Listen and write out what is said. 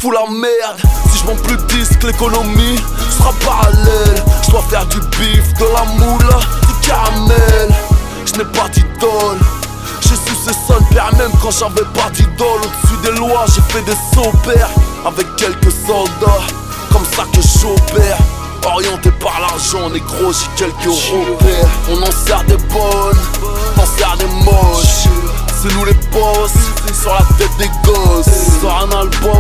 fous la merde. Si je vends plus de disques, l'économie sera parallèle. Je dois faire du bif, de la moula, du caramel. Je n'ai pas d'idole, j'ai sucé son père même quand j'avais pas d'idole. Au-dessus des lois, j'ai fait des sauts pères avec quelques soldats, comme ça que j'opère. Orienté par l'argent, négro, j'ai quelques repères. On en sert des bonnes, on en sert des moches. C'est nous les boss, sur la tête des gosses. Sors un album